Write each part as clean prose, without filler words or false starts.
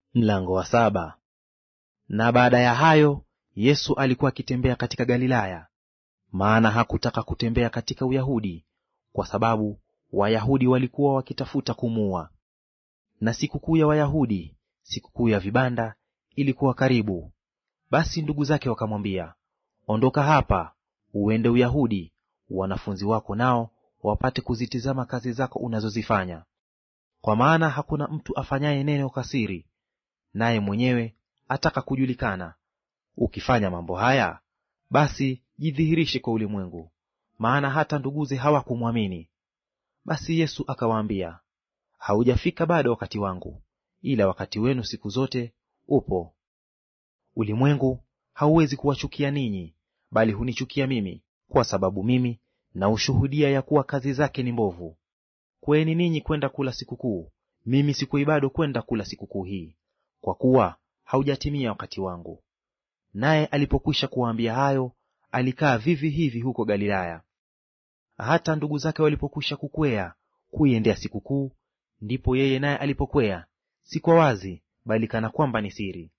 Mlango wa 7. Na baada ya hayo Yesu alikuwa akitembea katika Galilaya, maana hakutaka kutembea katika Uyahudi, kwa sababu Wayahudi walikuwa wakitafuta kumuua. Na sikukuu ya Wayahudi, sikukuu ya vibanda, ilikuwa karibu. Basi ndugu zake wakamwambia, ondoka hapa, uende Uyahudi, wanafunzi wako nao wapate kuzitizama kazi zako unazozifanya. Kwa maana hakuna mtu afanyaye neno kwa siri, naye mwenyewe ataka kujulikana. Ukifanya mambo haya, basi jidhihirishe kwa ulimwengu, maana hata nduguze hawakumwamini. Basi Yesu akawaambia, haujafika bado wakati wangu, ila wakati wenu siku zote upo. Ulimwengu hauwezi kuwachukia ninyi, bali hunichukia mimi, kwa sababu mimi na ushuhudia ya kuwa kazi zake ni mbovu. Kweni ninyi kwenda kula sikukuu, mimi sikui bado kwenda kula sikukuu hii, kwa kuwa haujatimia wakati wangu. Naye alipokwisha kuwaambia hayo, alikaa vivi hivi huko Galilaya. Hata ndugu zake walipokwisha kukwea kuiendea sikukuu, ndipo yeye naye alipokwea, si kwa wazi, bali kana kwamba ni siri.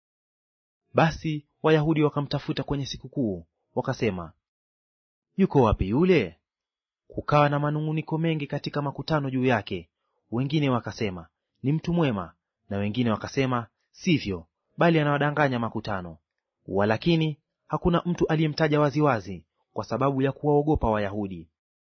Basi Wayahudi wakamtafuta kwenye sikukuu, wakasema, yuko wapi yule? Kukawa na manung'uniko mengi katika makutano juu yake. Wengine wakasema, ni mtu mwema, na wengine wakasema, sivyo, bali anawadanganya makutano. Walakini hakuna mtu aliyemtaja waziwazi, kwa sababu ya kuwaogopa Wayahudi.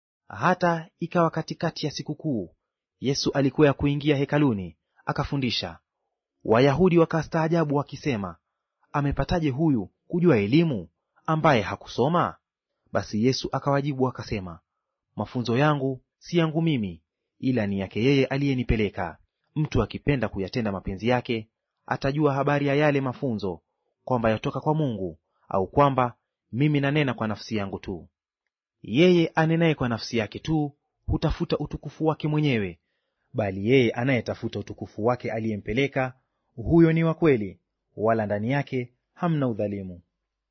Hata ikawa katikati ya sikukuu, Yesu alikwea kuingia hekaluni akafundisha. Wayahudi wakastaajabu wakisema, amepataje huyu kujua elimu, ambaye hakusoma? Basi Yesu akawajibu akasema, mafunzo yangu si yangu mimi, ila ni yake yeye aliyenipeleka. Mtu akipenda kuyatenda mapenzi yake, atajua habari ya yale mafunzo, kwamba yatoka kwa Mungu, au kwamba mimi nanena kwa nafsi yangu tu. Yeye anenaye kwa nafsi yake tu hutafuta utukufu wake mwenyewe, bali yeye anayetafuta utukufu wake aliyempeleka, huyo ni wa kweli, wala ndani yake hamna udhalimu.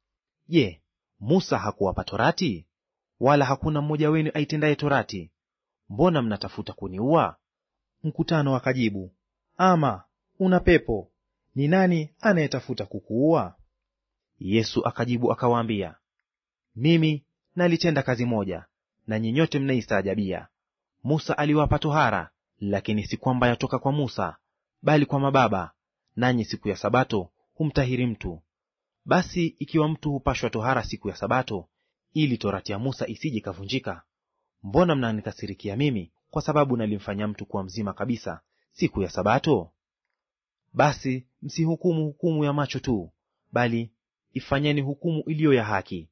Je, Musa hakuwapa torati? Wala hakuna mmoja wenu aitendaye torati. Mbona mnatafuta kuniua? Mkutano wakajibu, ama una pepo, ni nani anayetafuta kukuua? Yesu akajibu akawaambia, mimi nalitenda kazi moja, na nyinyote mnaistaajabia. Musa aliwapa tohara, lakini si kwamba yatoka kwa Musa, bali kwa mababa, nanyi siku ya Sabato humtahiri mtu. Basi ikiwa mtu hupashwa tohara siku ya Sabato, ili torati ya Musa isije kavunjika, mbona mnanikasirikia mimi kwa sababu nalimfanya mtu kuwa mzima kabisa siku ya Sabato? Basi msihukumu hukumu ya macho tu, bali ifanyeni hukumu iliyo ya haki.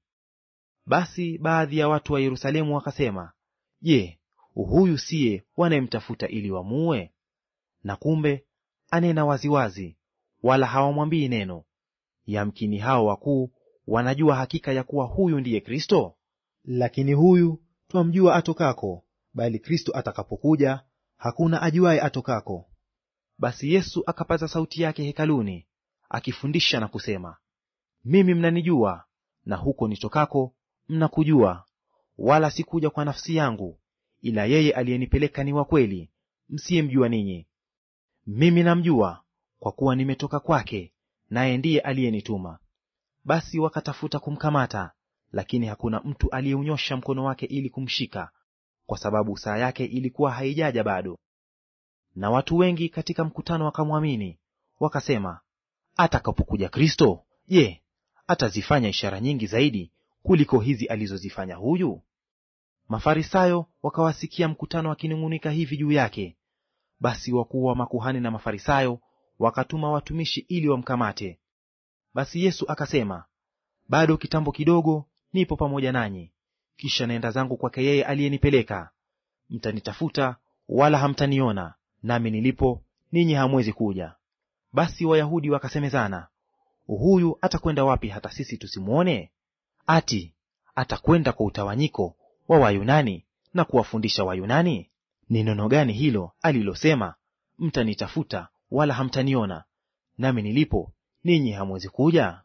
Basi baadhi ya watu wa Yerusalemu wakasema, je, huyu siye wanayemtafuta ili wamuue? Na kumbe anena waziwazi, wala hawamwambii neno. Yamkini hao wakuu wanajua hakika ya kuwa huyu ndiye Kristo. Lakini huyu twamjua atokako, bali Kristo atakapokuja hakuna ajuaye atokako. Basi Yesu akapaza sauti yake hekaluni, akifundisha na kusema, mimi mnanijua, na huko nitokako mnakujua, wala sikuja kwa nafsi yangu, ila yeye aliyenipeleka ni wa kweli, msiyemjua ninyi. Mimi namjua, kwa kuwa nimetoka kwake, naye ndiye aliyenituma. Basi wakatafuta kumkamata, lakini hakuna mtu aliyeunyosha mkono wake ili kumshika, kwa sababu saa yake ilikuwa haijaja bado. Na watu wengi katika mkutano wakamwamini, wakasema, atakapokuja Kristo, je, atazifanya ishara nyingi zaidi kuliko hizi alizozifanya huyu? Mafarisayo wakawasikia mkutano wakinung'unika hivi juu yake. Basi wakuu wa makuhani na Mafarisayo wakatuma watumishi ili wamkamate. Basi Yesu akasema, bado kitambo kidogo nipo pamoja nanyi, kisha naenda zangu kwake yeye aliyenipeleka. Mtanitafuta wala hamtaniona, nami nilipo ninyi hamwezi kuja. Basi Wayahudi wakasemezana, huyu atakwenda wapi hata sisi tusimwone? Ati atakwenda kwa utawanyiko wa Wayunani na kuwafundisha Wayunani? Ni neno gani hilo alilosema, mtanitafuta wala hamtaniona, nami nilipo ninyi hamwezi kuja?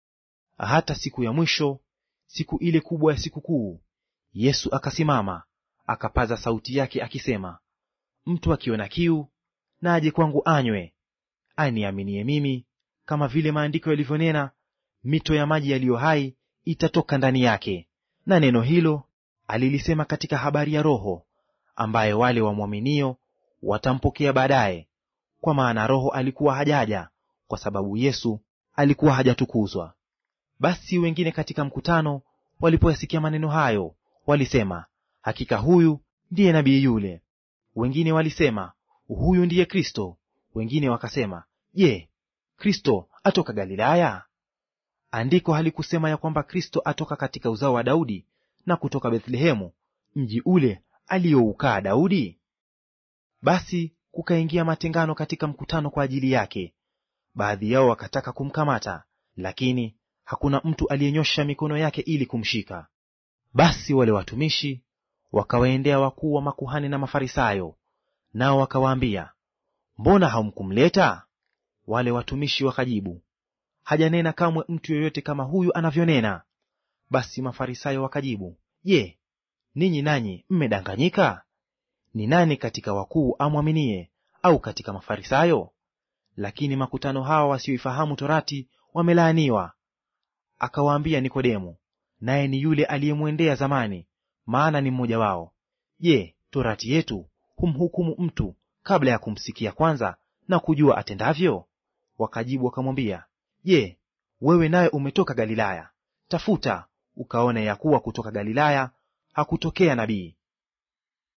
Hata siku ya mwisho, siku ile kubwa ya sikukuu, Yesu akasimama akapaza sauti yake akisema, mtu akiona kiu na aje kwangu anywe. aniaminie mimi, kama vile maandiko yalivyonena, mito ya maji yaliyo hai itatoka ndani yake. Na neno hilo alilisema katika habari ya Roho, ambaye wale wamwaminio watampokea baadaye, kwa maana Roho alikuwa hajaja, kwa sababu Yesu alikuwa hajatukuzwa. Basi wengine katika mkutano walipoyasikia maneno hayo, walisema, hakika huyu ndiye nabii yule. Wengine walisema, huyu ndiye Kristo. Wengine wakasema, je, Kristo atoka Galilaya? Andiko halikusema ya kwamba Kristo atoka katika uzao wa Daudi na kutoka Bethlehemu, mji ule aliyoukaa Daudi? Basi kukaingia matengano katika mkutano kwa ajili yake. Baadhi yao wakataka kumkamata, lakini hakuna mtu aliyenyosha mikono yake ili kumshika. Basi wale watumishi wakawaendea wakuu wa makuhani na Mafarisayo, nao wakawaambia, mbona hamkumleta? Wale watumishi wakajibu, hajanena kamwe mtu yoyote kama huyu anavyonena. Basi Mafarisayo wakajibu, je, ninyi nanyi mmedanganyika? Ni nani katika wakuu amwaminie, au katika Mafarisayo? Lakini makutano hawa wasioifahamu torati wamelaaniwa. Akawaambia Nikodemo, naye ni yule aliyemwendea zamani, maana ni mmoja wao, je, torati yetu humhukumu mtu kabla ya kumsikia kwanza na kujua atendavyo? Wakajibu wakamwambia, je, wewe naye umetoka Galilaya? Tafuta ukaone ya kuwa kutoka Galilaya hakutokea nabii.